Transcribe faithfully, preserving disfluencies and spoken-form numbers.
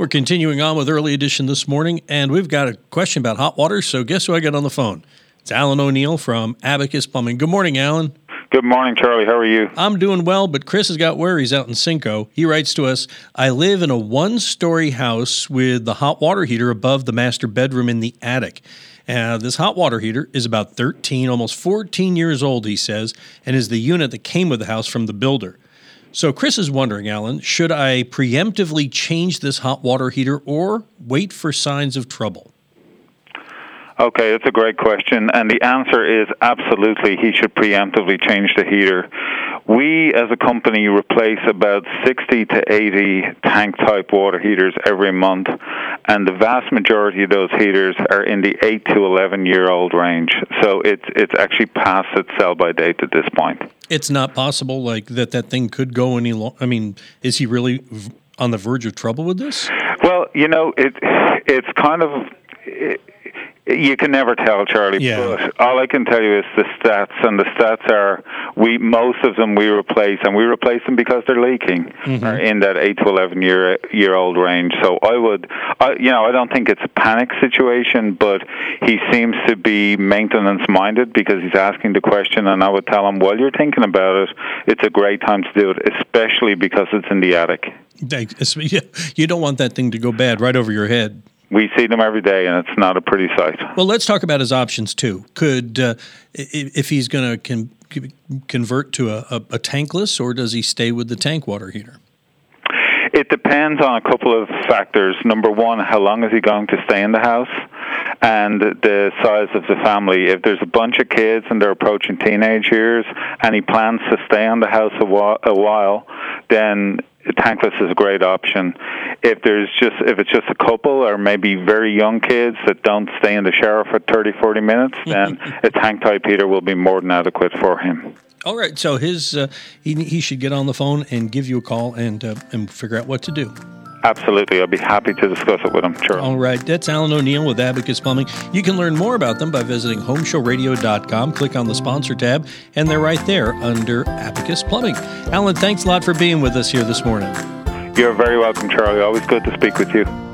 We're continuing on with Early Edition this morning, and we've got a question about hot water, so guess who I got on the phone? It's Alan O'Neill from Abacus Plumbing. Good morning, Alan. Good morning, Charlie. How are you? I'm doing well, but Chris has got worries out in Cinco. He writes to us, I live in a one-story house with the hot water heater above the master bedroom in the attic. Uh, this hot water heater is about thirteen, almost fourteen years old, he says, and is the unit that came with the house from the builder. So Chris is wondering, Alan, should I preemptively change this hot water heater or wait for signs of trouble? Okay, that's a great question, and the answer is absolutely he should preemptively change the heater. We, as a company, replace about sixty to eighty tank-type water heaters every month, and the vast majority of those heaters are in the eight to eleven-year-old range. So it's it's actually past its sell-by date at this point. It's not possible, like, that that thing could go any long. I mean, is he really v- on the verge of trouble with this? Well, you know, it it's kind of... It, You can never tell, Charlie, yeah. but all I can tell you is the stats, and the stats are we most of them we replace, and we replace them because they're leaking, mm-hmm. are in that eight to eleven year year old range. So I would, I, you know, I don't think it's a panic situation, but he seems to be maintenance minded because he's asking the question, and I would tell him, while you're thinking about it, it's a great time to do it, especially because it's in the attic. You don't want that thing to go bad right over your head. We see them every day, and it's not a pretty sight. Well, let's talk about his options, too. Could, uh, if he's going to con- convert to a, a, a tankless, or does he stay with the tank water heater? It depends on a couple of factors. Number one, how long is he going to stay in the house? And the size of the family. If there's a bunch of kids and they're approaching teenage years, and he plans to stay in the house a while, a while then tankless is a great option. If there's just if it's just a couple or maybe very young kids that don't stay in the shower for thirty, forty minutes, then a tank type heater will be more than adequate for him. All right, so his uh, he he should get on the phone and give you a call and uh, and figure out what to do. Absolutely. I'll be happy to discuss it with him. Sure. All right. That's Alan O'Neill with Abacus Plumbing. You can learn more about them by visiting home show radio dot com. Click on the sponsor tab, and they're right there under Abacus Plumbing. Alan, thanks a lot for being with us here this morning. You're very welcome, Charlie. Always good to speak with you.